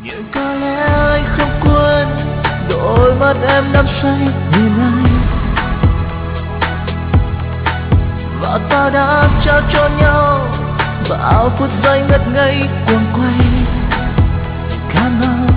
nhưng có lẽ anh không quên đôi mắt em đắm say nhìn anh, và ta đã trao cho nhau bao phút giây ngất ngây cuồng quay. Cảm ơn